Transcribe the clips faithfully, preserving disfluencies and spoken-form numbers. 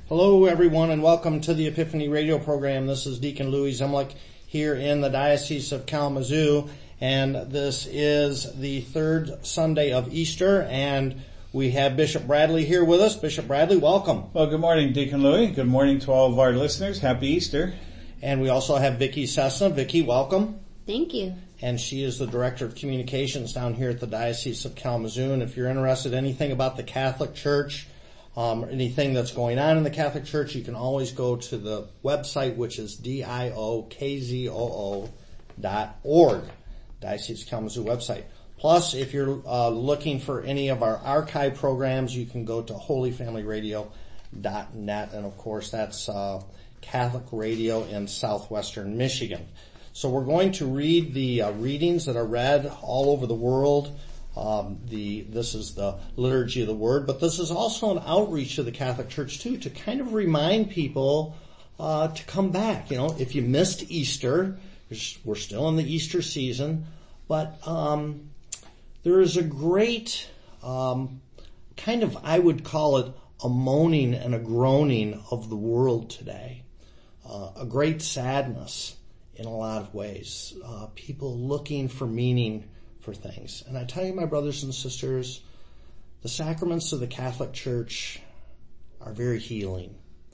Hello, everyone, and welcome to the Epiphany radio program. This is Deacon Louis Zemlich here in the Diocese of Kalamazoo, and this is the third Sunday of Easter, and we have Bishop Bradley here with us. Bishop Bradley, welcome. Well, good morning, Deacon Louis. Good morning to all of our listeners. Happy Easter. And we also have Vicki Cessna. Vicki, welcome. Thank you. And she is the Director of Communications down here at the Diocese of Kalamazoo, and if you're interested in anything about the Catholic Church, Um, anything that's going on in the Catholic Church, you can always go to the website, which is D I O K Z O O dot org, Diocese of Kalamazoo website. Plus, if you're uh, looking for any of our archive programs, you can go to holy family radio dot net, and of course that's uh, Catholic radio in southwestern Michigan. So we're going to read the uh, readings that are read all over the world. Um, the, this is the liturgy of the word, but this is also an outreach to the Catholic Church too, to kind of remind people, uh, to come back. You know, if you missed Easter, we're still in the Easter season, but, um, there is a great, um, kind of, I would call it a moaning and a groaning of the world today. Uh, a great sadness in a lot of ways. Uh, people looking for meaning for things. And I tell you, my brothers and sisters, the sacraments of the Catholic Church are very healing.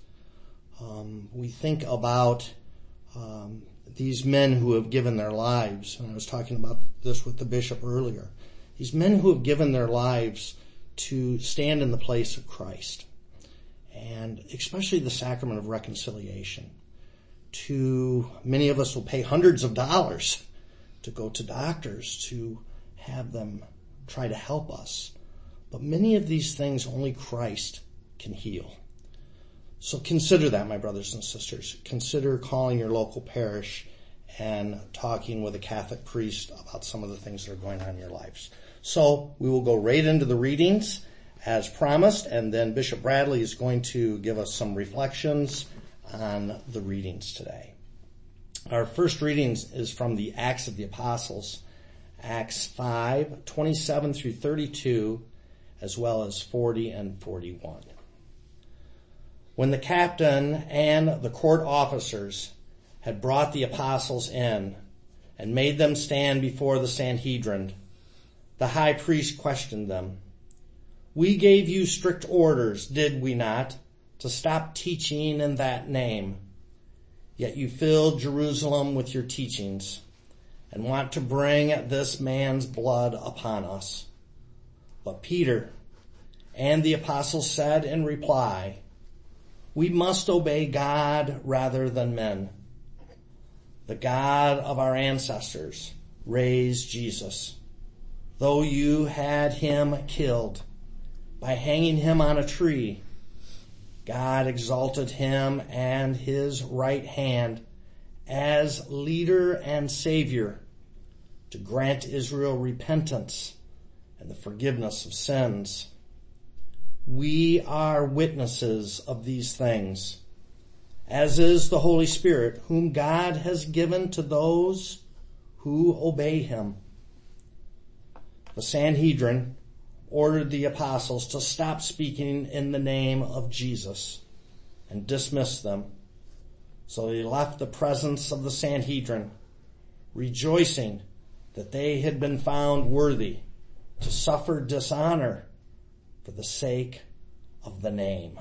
Um, we think about um, these men who have given their lives, and I was talking about this with the bishop earlier, these men who have given their lives to stand in the place of Christ, and especially the sacrament of reconciliation. To many of us will pay hundreds of dollars to go to doctors to have them try to help us. But many of these things only Christ can heal. So consider that, my brothers and sisters. Consider calling your local parish and talking with a Catholic priest about some of the things that are going on in your lives. So we will go right into the readings as promised, and then Bishop Bradley is going to give us some reflections on the readings today. Our first reading is from the Acts of the Apostles, Acts five, twenty-seven through thirty-two, as well as forty and forty-one. When the captain and the court officers had brought the apostles in and made them stand before the Sanhedrin, the high priest questioned them. "We gave you strict orders, did we not, to stop teaching in that name? Yet you filled Jerusalem with your teachings and want to bring this man's blood upon us." But Peter and the apostles said in reply, "We must obey God rather than men. The God of our ancestors raised Jesus, though you had him killed by hanging him on a tree. God exalted him and his right hand as leader and savior to grant Israel repentance and the forgiveness of sins. We are witnesses of these things, as is the Holy Spirit, whom God has given to those who obey him." The Sanhedrin ordered the apostles to stop speaking in the name of Jesus and dismissed them. So they left the presence of the Sanhedrin, rejoicing that they had been found worthy to suffer dishonor for the sake of the name.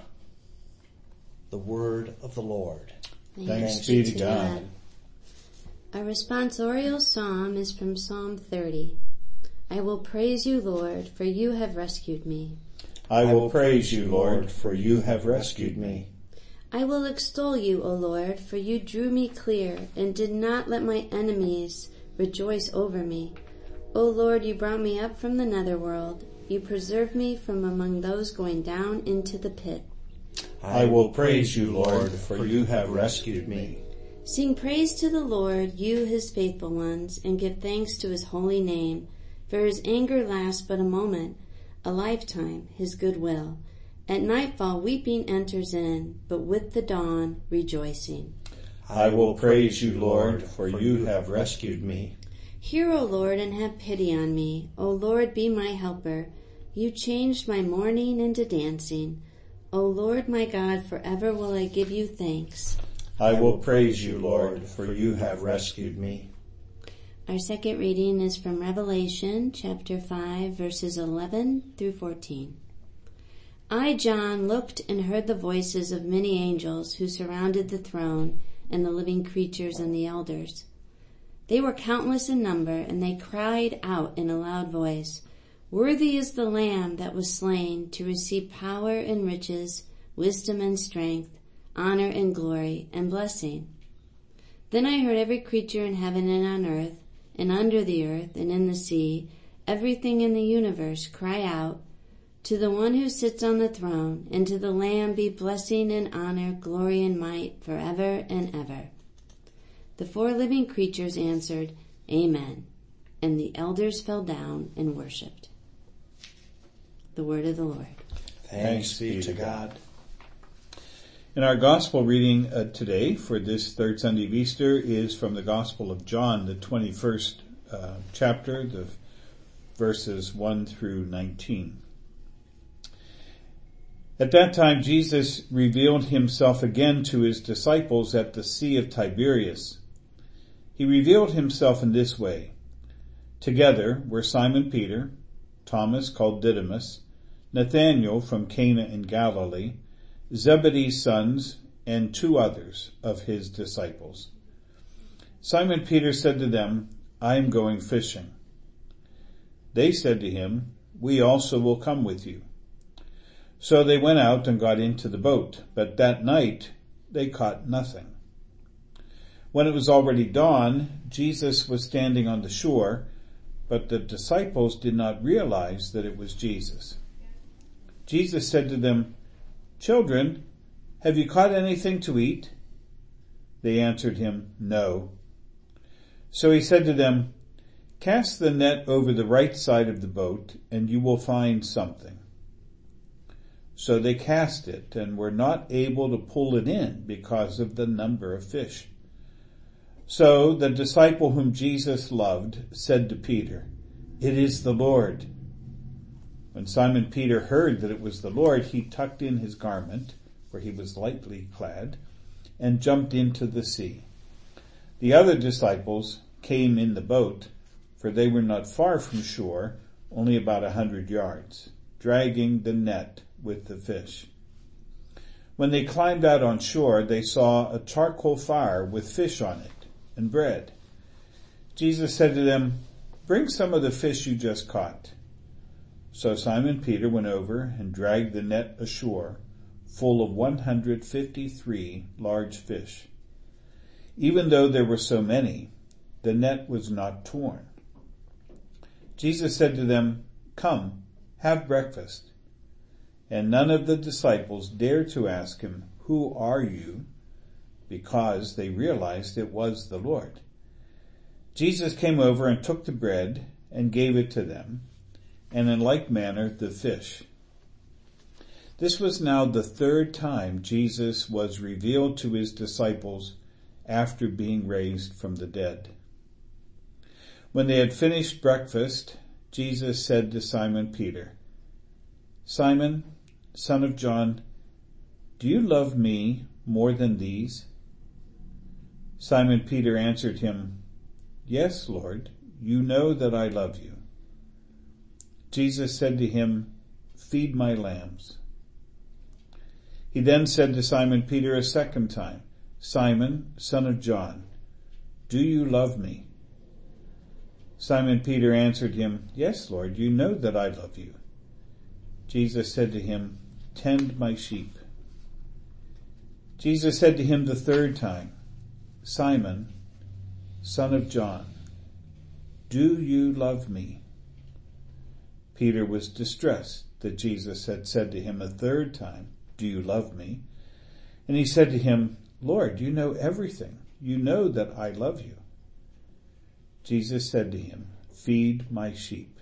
The word of the Lord. Thanks, Thanks be to God. God. Our responsorial psalm is from Psalm thirty. I will praise you, Lord, for you have rescued me. I will praise you, Lord, for you have rescued me. I will extol you, O Lord, for you drew me clear and did not let my enemies rejoice over me. O Lord, you brought me up from the netherworld. You preserved me from among those going down into the pit. I will praise you, Lord, for you have rescued me. Sing praise to the Lord, you his faithful ones, and give thanks to his holy name. For his anger lasts but a moment, a lifetime, his goodwill. At nightfall weeping enters in, but with the dawn rejoicing. I will praise you, Lord, for you have rescued me. Hear, O Lord, and have pity on me. O Lord, be my helper. You changed my mourning into dancing. O Lord my God, forever will I give you thanks. I will praise you, Lord, for you have rescued me. Our second reading is from Revelation chapter five, verses eleven through fourteen. I, John, looked and heard the voices of many angels who surrounded the throne and the living creatures and the elders. They were countless in number, and they cried out in a loud voice, Worthy is the Lamb that was slain to receive power and riches, wisdom and strength, honor and glory and blessing. Then I heard every creature in heaven and on earth, and under the earth and in the sea, everything in the universe cry out, To the one who sits on the throne, and to the Lamb be blessing and honor, glory and might, forever and ever. The four living creatures answered, Amen. And the elders fell down and worshipped. The word of the Lord. Thanks be to God. And our gospel reading uh, today for this third Sunday of Easter is from the Gospel of John, the twenty-first uh, chapter, the verses one through nineteen. At that time, Jesus revealed himself again to his disciples at the Sea of Tiberias. He revealed himself in this way. Together were Simon Peter, Thomas called Didymus, Nathanael from Cana in Galilee, Zebedee's sons, and two others of his disciples. Simon Peter said to them, I am going fishing. They said to him, We also will come with you. So they went out and got into the boat, but that night they caught nothing. When it was already dawn, Jesus was standing on the shore, but the disciples did not realize that it was Jesus. Jesus said to them, Children, have you caught anything to eat? They answered him, No. So he said to them, Cast the net over the right side of the boat, and you will find something. So they cast it, and were not able to pull it in because of the number of fish. So the disciple whom Jesus loved said to Peter, It is the Lord. When Simon Peter heard that it was the Lord, he tucked in his garment, for he was lightly clad, and jumped into the sea. The other disciples came in the boat, for they were not far from shore, only about a hundred yards, dragging the net with the fish. When they climbed out on shore, they saw a charcoal fire with fish on it and bread. Jesus said to them, Bring some of the fish you just caught. So Simon Peter went over and dragged the net ashore, full of one hundred fifty-three large fish. Even though there were so many, the net was not torn. Jesus said to them, Come, have breakfast. And none of the disciples dared to ask him, Who are you? Because they realized it was the Lord. Jesus came over and took the bread and gave it to them, and in like manner the fish. This was now the third time Jesus was revealed to his disciples after being raised from the dead. When they had finished breakfast, Jesus said to Simon Peter, Simon, son of John, do you love me more than these? Simon Peter answered him, Yes, Lord, you know that I love you. Jesus said to him, Feed my lambs. He then said to Simon Peter a second time, Simon, son of John, do you love me? Simon Peter answered him, Yes, Lord, you know that I love you. Jesus said to him, Tend my sheep. Jesus said to him the third time, Simon, son of John, do you love me? Peter was distressed that Jesus had said to him a third time, Do you love me? And he said to him, Lord, you know everything. You know that I love you. Jesus said to him, Feed my sheep.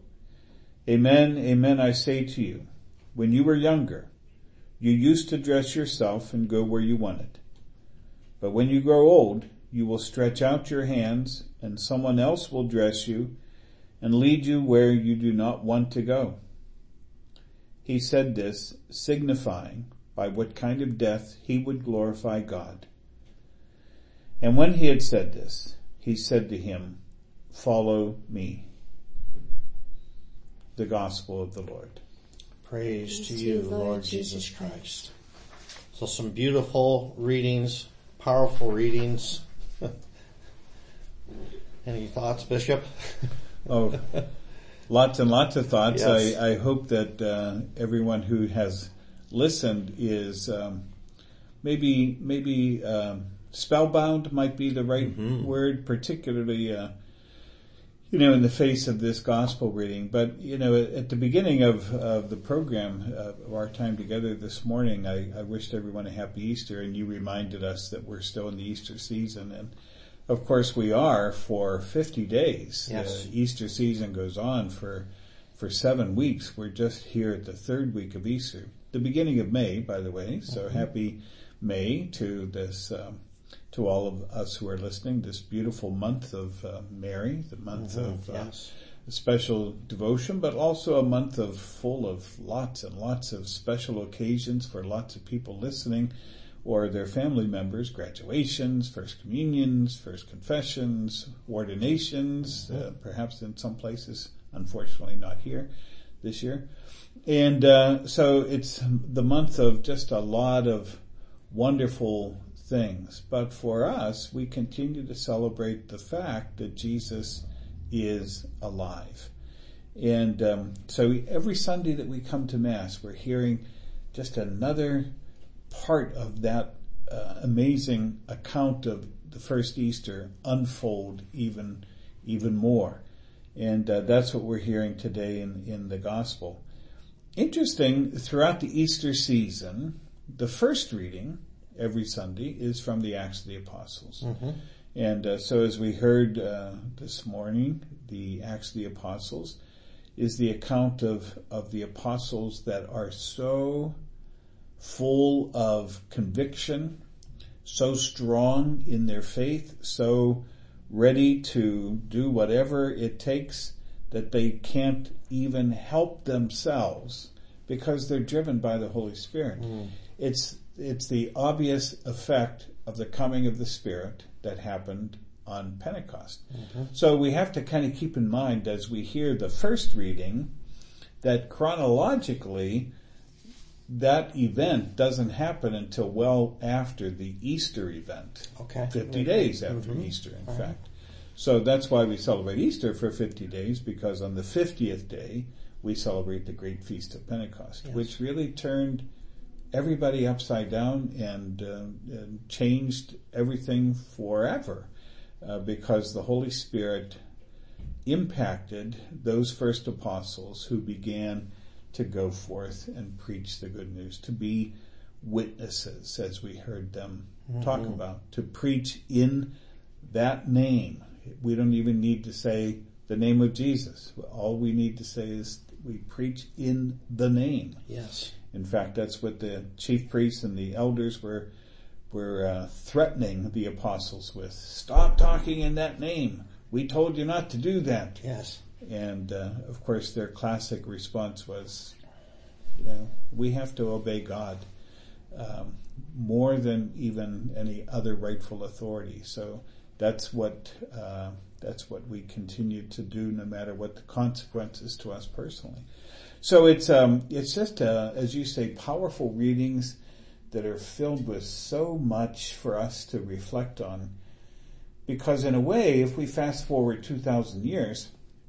Amen, amen, I say to you, when you were younger, you used to dress yourself and go where you wanted. But when you grow old, you will stretch out your hands, and someone else will dress you and lead you where you do not want to go. he said this, signifying by what kind of death he would glorify God. And when he had said this, he said to him, "Follow me." The Gospel of the Lord. Praise, Praise to you, Lord, Lord Jesus Jesus Christ. So some beautiful readings, powerful readings. Any thoughts, Bishop? Oh, lots and lots of thoughts. Yes. I, I hope that uh, everyone who has listened is um, maybe maybe um, spellbound might be the right mm-hmm. word, particularly uh, you know in the face of this gospel reading. But you know, at, at the beginning of, of the program uh, of our time together this morning, I, I wished everyone a happy Easter, and you reminded us that we're still in the Easter season, and of course we are for fifty days. Yes. The Easter season goes on for for seven weeks. We're just here at the third week of Easter. The beginning of May, by the way. So mm-hmm. happy May to this, um, to all of us who are listening, this beautiful month of uh, Mary, the month mm-hmm. of uh, yes. special devotion, but also a month of full of lots and lots of special occasions for lots of people listening or their family members, graduations, first communions, first confessions, ordinations, mm-hmm. uh, perhaps in some places, unfortunately not here this year. And uh, so it's the month of just a lot of wonderful things. But for us, we continue to celebrate the fact that Jesus is alive. And um, so every Sunday that we come to Mass, we're hearing just another part of that uh, amazing account of the first Easter unfold even even more. And uh, that's what we're hearing today in, in the Gospel. Interesting, throughout the Easter season, the first reading every Sunday is from the Acts of the Apostles. Mm-hmm. And uh, so as we heard uh, this morning, the Acts of the Apostles is the account of, of the apostles that are so full of conviction, so strong in their faith, so ready to do whatever it takes that they can't even help themselves because they're driven by the Holy Spirit. Mm. It's it's the obvious effect of the coming of the Spirit that happened on Pentecost. Mm-hmm. So we have to kind of keep in mind as we hear the first reading that chronologically that event doesn't happen until well after the Easter event. Okay. fifty mm-hmm. days after mm-hmm. Easter, in All fact. right. So that's why we celebrate Easter for fifty days, because on the fiftieth day, we celebrate the great feast of Pentecost, yes. which really turned everybody upside down and, uh, and changed everything forever, uh, because the Holy Spirit impacted those first apostles who began to go forth and preach the good news, to be witnesses, as we heard them mm-hmm. talk about, to preach in that name. We don't even need to say the name of Jesus. All we need to say is we preach in the name. Yes. In fact, that's what the chief priests and the elders were were uh, threatening the apostles with. Stop talking in that name. We told you not to do that. Yes. And uh, of course, their classic response was, you know, we have to obey God um, more than even any other rightful authority. So that's what uh, that's what we continue to do, no matter what the consequences to us personally. So it's um, it's just uh, as you say, powerful readings that are filled with so much for us to reflect on. Because in a way, if we fast forward two thousand years,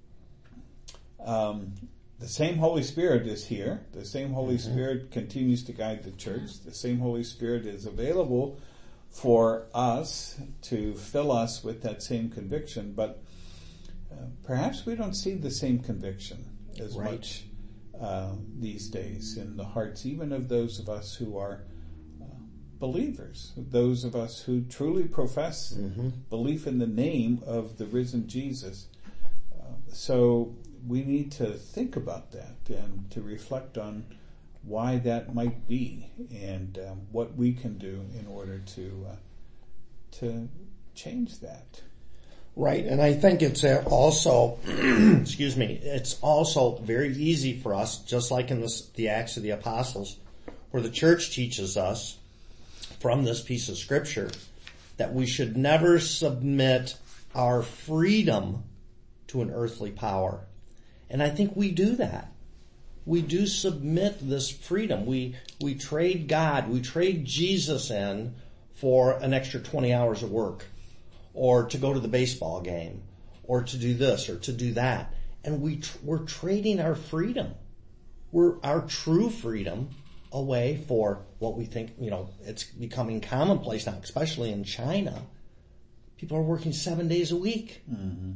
um, the same Holy Spirit is here. The same Holy mm-hmm. Spirit continues to guide the church. The same Holy Spirit is available for us to fill us with that same conviction. But uh, perhaps we don't see the same conviction as right. much uh, these days in the hearts, even of those of us who are believers, those of us who truly profess mm-hmm. belief in the name of the risen Jesus. Uh, so we need to think about that and to reflect on why that might be and um, what we can do in order to uh, to change that. Right, and I think it's also, excuse me, it's also very easy for us, just like in this, the Acts of the Apostles, where the church teaches us from this piece of scripture that we should never submit our freedom to an earthly power. And I think we do that. We do submit this freedom. We, we trade God, we trade Jesus in for an extra twenty hours of work, or to go to the baseball game, or to do this, or to do that. And we, tr- we're trading our freedom. We're, our true freedom away for what we think, you know, it's becoming commonplace now, especially in China. People are working seven days a week. Mm-hmm.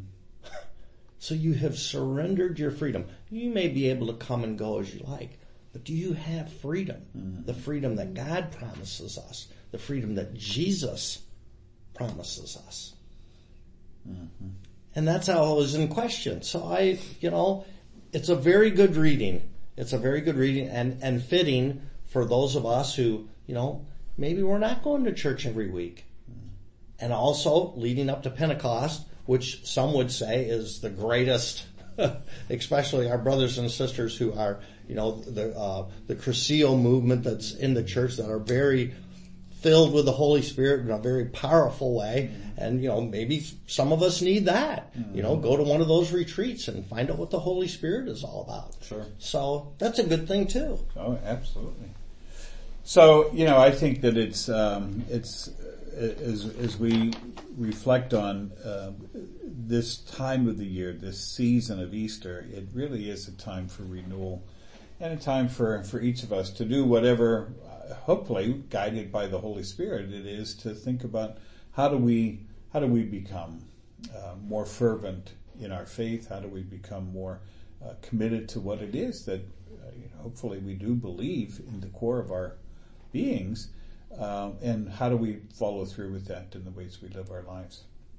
So you have surrendered your freedom. You may be able to come and go as you like, but do you have freedom? Mm-hmm. The freedom that God promises us, the freedom that Jesus promises us. Mm-hmm. And that's how it was in question. So I, you know, it's a very good reading. It's a very good reading and, and fitting for those of us who, you know, maybe we're not going to church every week. Mm-hmm. And also leading up to Pentecost, which some would say is the greatest, especially our brothers and sisters who are, you know, the, uh, the Crucial movement that's in the church that are very filled with the Holy Spirit in a very powerful way. Mm-hmm. And, you know, maybe some of us need that. Mm-hmm. You know, go to one of those retreats and find out what the Holy Spirit is all about. Sure. So that's a good thing too. Oh, absolutely. So, you know, I think that it's, um, it's, as, as we reflect on, uh, this time of the year, this season of Easter, it really is a time for renewal and a time for, for each of us to do whatever, hopefully guided by the Holy Spirit, it is to think about how do we how do we become uh, more fervent in our faith? How do we become more uh, committed to what it is that uh, you know, hopefully we do believe in the core of our beings, uh, and how do we follow through with that in the ways we live our lives?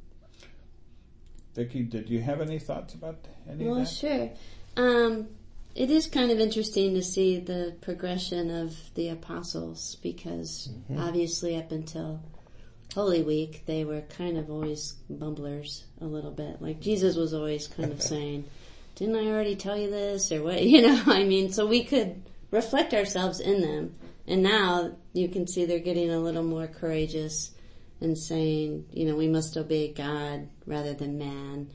Vicki, did you have any thoughts about any well, of that? Well, sure. Um, It is kind of interesting to see the progression of the apostles because mm-hmm. obviously up until Holy Week, they were kind of always bumblers a little bit. Like Jesus was always kind of saying, didn't I already tell you this or what? You know, I mean, so we could reflect ourselves in them. And now you can see they're getting a little more courageous and saying, you know, we must obey God rather than man.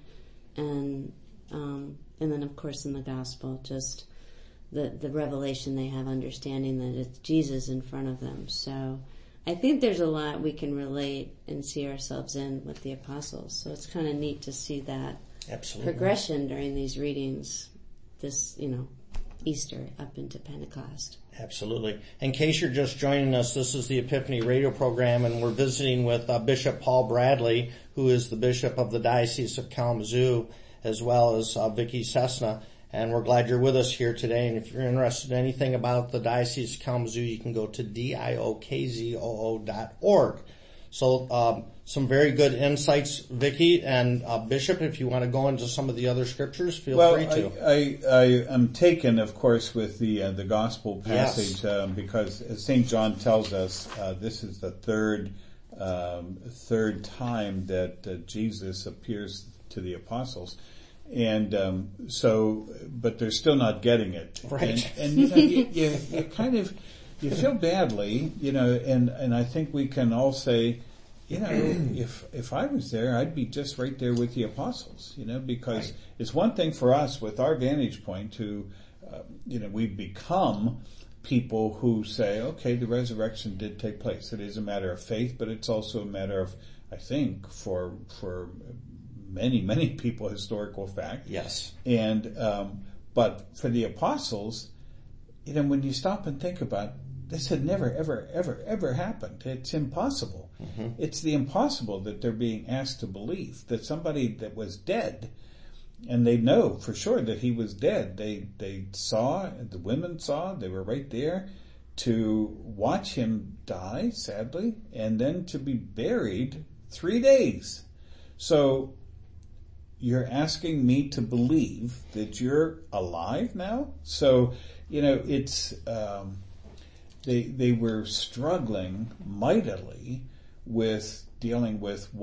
And, um, And then, of course, in the gospel, just the, the revelation they have, understanding that it's Jesus in front of them. So I think there's a lot we can relate and see ourselves in with the apostles. So it's kind of neat to see that Absolutely. progression during these readings, this, you know, Easter up into Pentecost. Absolutely. In case you're just joining us, this is the Epiphany radio program, and we're visiting with uh, Bishop Paul Bradley, who is the Bishop of the Diocese of Kalamazoo, as well as uh, Vicki Cessna, and we're glad you're with us here today. And if you're interested in anything about the Diocese of Kalamazoo, you can go to D I O K Z O O dot org. So um, some very good insights, Vicki and uh, Bishop. If you want to go into some of the other scriptures, feel well, free to. I, I, I am taken, of course, with the uh, the gospel passage, yes. um, because as Saint John tells us, uh, this is the third um, third time that uh, Jesus appears to the apostles. And, um, so, but they're still not getting it. Right. And, and you know, you, you, you kind of, you feel badly, you know, and, and I think we can all say, you know, if, if I was there, I'd be just right there with the apostles, you know, because right. it's one thing for us with our vantage point to, uh, you know, we've become people who say, okay, the resurrection did take place. It is a matter of faith, but it's also a matter of, I think, for, for, many, many people, historical fact. Yes. And, um, but for the apostles, you know, when you stop and think about it, this had never, ever, ever, ever happened. It's impossible. Mm-hmm. It's the impossible that they're being asked to believe, that somebody that was dead, and they know for sure that he was dead. They, they saw, the women saw, they were right there to watch him die, sadly, and then to be buried three days. So, you're asking me to believe that you're alive now? So, you know, it's, um, they, they were struggling mightily with dealing with what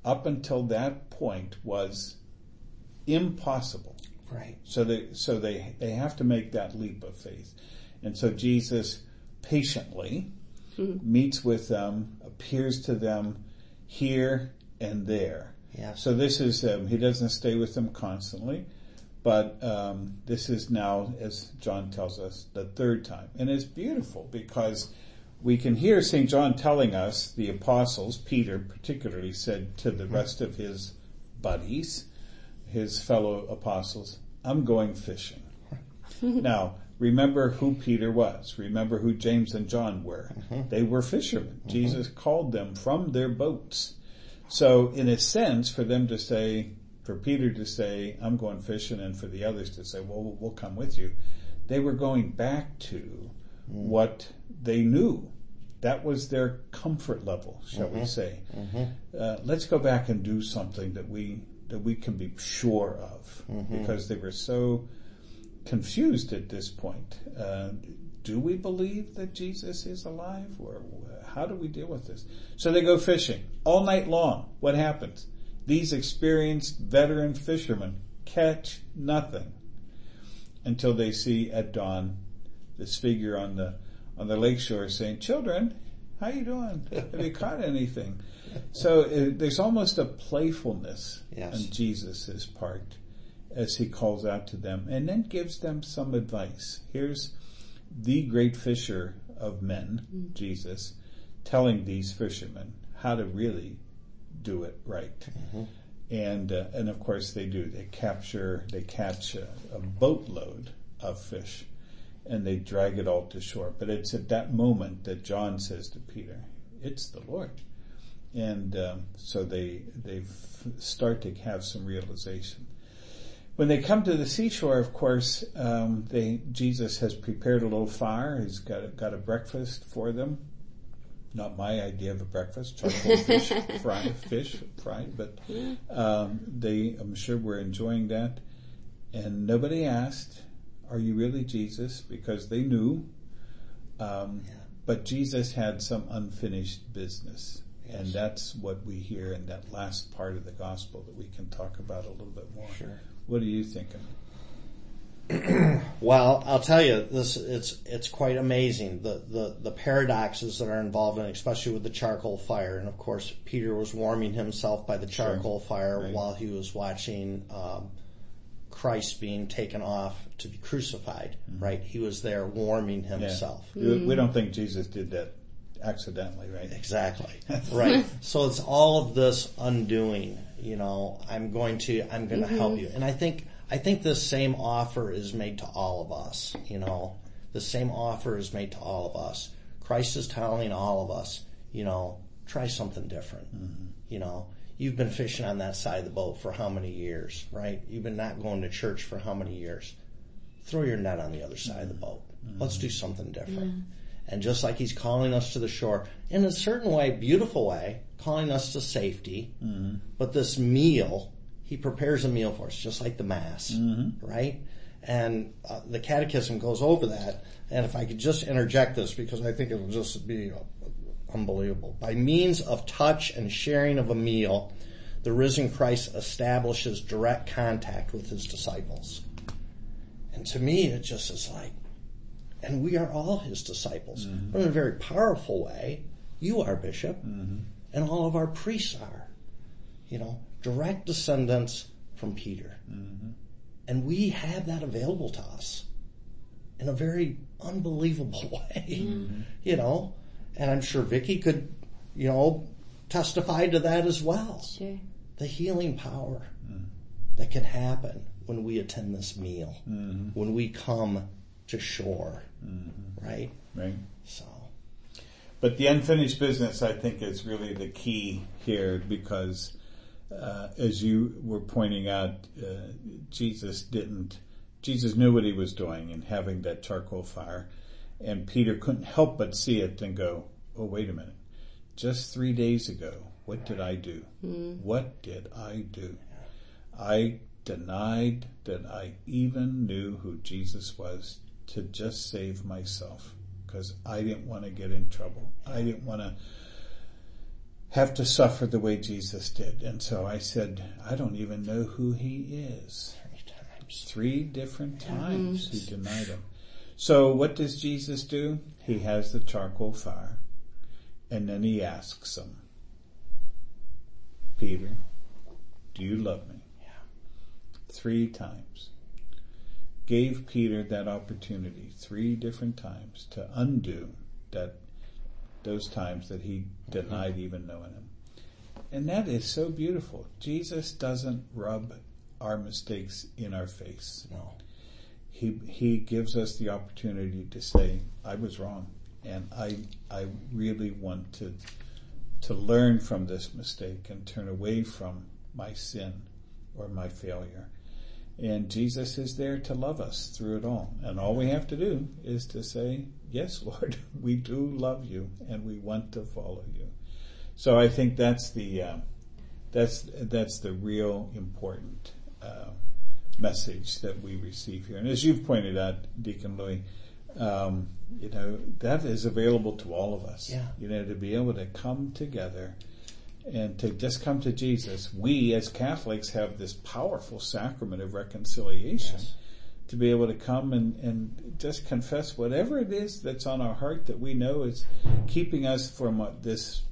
up until that point was impossible. Right. So they so they, they have to make that leap of faith. And so Jesus patiently mm-hmm. meets with them, appears to them here and there. Yeah. So this is, um, he doesn't stay with them constantly, but um, this is now, as John tells us, the third time. And it's beautiful because we can hear Saint John telling us, the apostles, Peter particularly, said to the rest of his buddies, his fellow apostles, I'm going fishing. Now, remember who Peter was. Remember who James and John were. Mm-hmm. They were fishermen. Mm-hmm. Jesus called them from their boats. So in a sense, for them to say, for Peter to say, I'm going fishing, and for the others to say, well, we'll come with you, they were going back to mm. what they knew. That was their comfort level, shall mm-hmm. we say. Mm-hmm. Uh, let's go back and do something that we that we can be sure of, mm-hmm. because they were so confused at this point. Uh, do we believe that Jesus is alive, or how do we deal with this? So they go fishing all night long. What happens? These experienced veteran fishermen catch nothing until they see at dawn this figure on the on the lakeshore saying, "Children, how you doing? Have you caught anything?" So it, there's almost a playfulness yes. on Jesus' part as he calls out to them and then gives them some advice. Here's the great fisher of men, mm. Jesus, telling these fishermen how to really do it right. Mm-hmm. And uh, and of course they do. They capture, they catch a, a boatload of fish and they drag it all to shore. But it's at that moment that John says to Peter, it's the Lord. And um, so they they f- start to have some realization. When they come to the seashore, of course, um, they Jesus has prepared a little fire. He's got a, got a breakfast for them. Not my idea of a breakfast, charcoal fish, fried fish, fried, but um, they, I'm sure, were enjoying that. And nobody asked, "Are you really Jesus?" Because they knew. Um, yeah. But Jesus had some unfinished business. Yes. And that's what we hear in that last part of the gospel that we can talk about a little bit more. Sure. What are you thinking? Well, I'll tell you, this it's it's quite amazing the, the the paradoxes that are involved in it, especially with the charcoal fire. And of course, Peter was warming himself by the charcoal sure. fire right. while he was watching um, Christ being taken off to be crucified. Mm-hmm. Right? He was there warming himself. Yeah. Mm-hmm. We don't think Jesus did that accidentally, right? Exactly. Right. So it's all of this undoing. You know, I'm going to I'm going to mm-hmm. help you, and I think. I think the same offer is made to all of us, you know. The same offer is made to all of us. Christ is telling all of us, you know, try something different. Mm-hmm. You know, you've been fishing on that side of the boat for how many years, right? You've been not going to church for how many years? Throw your net on the other side mm-hmm. of the boat. Mm-hmm. Let's do something different. Mm-hmm. And just like he's calling us to the shore, in a certain way, beautiful way, calling us to safety, mm-hmm. but this meal, he prepares a meal for us, just like the Mass, mm-hmm. right? And uh, the Catechism goes over that. And if I could just interject this, because I think it'll just be uh, unbelievable. By means of touch and sharing of a meal, the risen Christ establishes direct contact with his disciples. And to me, it just is like, and we are all his disciples. Mm-hmm. But in a very powerful way, you are, Bishop, mm-hmm. and all of our priests are. You know, direct descendants from Peter. Mm-hmm. And we have that available to us in a very unbelievable way, mm-hmm. you know. And I'm sure Vicky could, you know, testify to that as well. Sure. The healing power mm-hmm. that can happen when we attend this meal, mm-hmm. when we come to shore, mm-hmm. right? Right. So. But the unfinished business, I think, is really the key here because Uh, as you were pointing out, uh, Jesus didn't, Jesus knew what he was doing in having that charcoal fire, and Peter couldn't help but see it and go, oh, wait a minute. Just three days ago, what did I do? Mm. What did I do? I denied that I even knew who Jesus was to just save myself because I didn't want to get in trouble. I didn't want to have to suffer the way Jesus did. And so I said, I don't even know who he is. Three times. Three different times he denied him. So what does Jesus do? He has the charcoal fire, and then he asks him, Peter, do you love me? Yeah. Three times. Gave Peter that opportunity three different times to undo that those times that he denied even knowing him. And that is so beautiful. Jesus doesn't rub our mistakes in our face. No. He he gives us the opportunity to say, I was wrong, and I I really want to to learn from this mistake and turn away from my sin or my failure. And Jesus is there to love us through it all. And all we have to do is to say, yes, Lord, we do love you and we want to follow you. So I think that's the uh, that's that's the real important uh, message that we receive here. And as you've pointed out, Deacon Louis, um, you know, that is available to all of us. Yeah. You know, to be able to come together and to just come to Jesus. We as Catholics have this powerful sacrament of reconciliation. Yes. To be able to come and, and just confess whatever it is that's on our heart that we know is keeping us from uh, this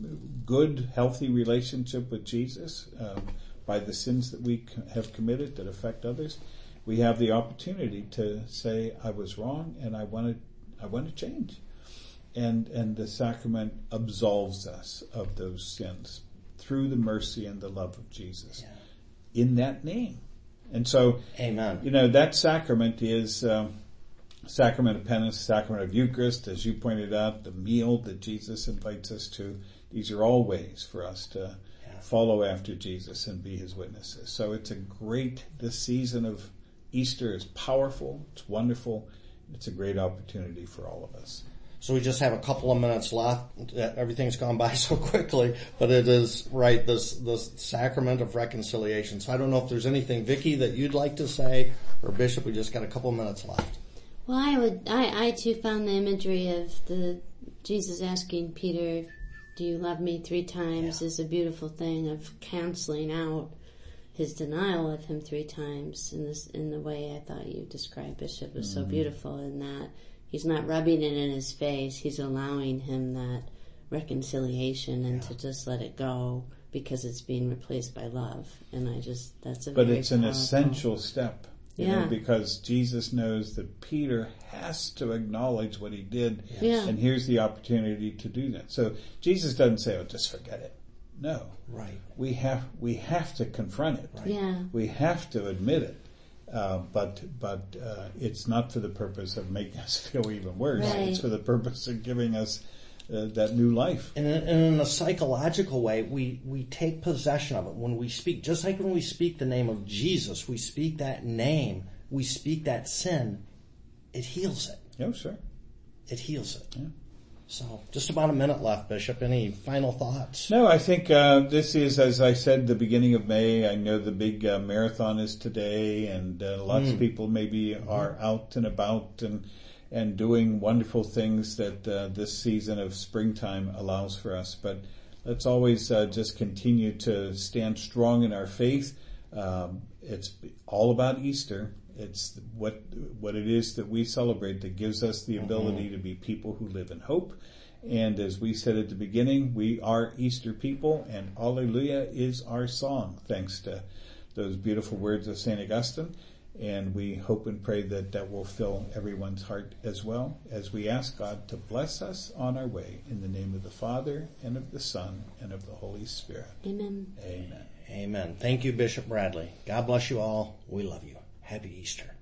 good, healthy relationship with Jesus um, by the sins that we have committed that affect others. We have the opportunity to say, I was wrong and I want to, I want to change. And, and the sacrament absolves us of those sins through the mercy and the love of Jesus yeah. in that name. And so, Amen. You know, that sacrament is um, sacrament of penance, sacrament of Eucharist, as you pointed out, the meal that Jesus invites us to. These are all ways for us to yeah. follow after Jesus and be his witnesses. So it's a great, this season of Easter is powerful, it's wonderful, it's a great opportunity for all of us. So we just have a couple of minutes left. Everything's gone by so quickly, but it is right, this, this sacrament of reconciliation. So I don't know if there's anything, Vicki, that you'd like to say, or Bishop, we just got a couple of minutes left. Well, I would, I, I too found the imagery of the, Jesus asking Peter, do you love me three times yeah. is a beautiful thing of canceling out his denial of him three times in this, in the way I thought you described, Bishop, was mm-hmm. so beautiful in that. He's not rubbing it in his face. He's allowing him that reconciliation and yeah. to just let it go because it's being replaced by love. And I just, that's a But very it's an powerful, essential step. You yeah. know, because Jesus knows that Peter has to acknowledge what he did. Yes. Yeah. And here's the opportunity to do that. So Jesus doesn't say, oh, just forget it. No. Right. We have, we have to confront it. Right. Yeah. We have to admit it. Uh, but but uh, it's not for the purpose of making us feel even worse. Right. It's for the purpose of giving us uh, that new life. And in, and in a psychological way, we, we take possession of it when we speak. Just like when we speak the name of Jesus, we speak that name, we speak that sin, it heals it. Oh, sure. It heals it. Yeah. So, just about a minute left, Bishop. Any final thoughts? No, I think uh, this is, as I said, the beginning of May. I know the big uh, marathon is today, and uh, lots mm. of people maybe mm-hmm. are out and about and and doing wonderful things that uh, this season of springtime allows for us. But let's always uh, just continue to stand strong in our faith. Um, it's all about Easter. It's what what it is that we celebrate that gives us the ability mm-hmm. to be people who live in hope. And as we said at the beginning, we are Easter people, and Alleluia is our song, thanks to those beautiful words of Saint Augustine. And we hope and pray that that will fill everyone's heart as well, as we ask God to bless us on our way. In the name of the Father, and of the Son, and of the Holy Spirit. Amen. Amen. Amen. Thank you, Bishop Bradley. God bless you all. We love you. Happy Easter.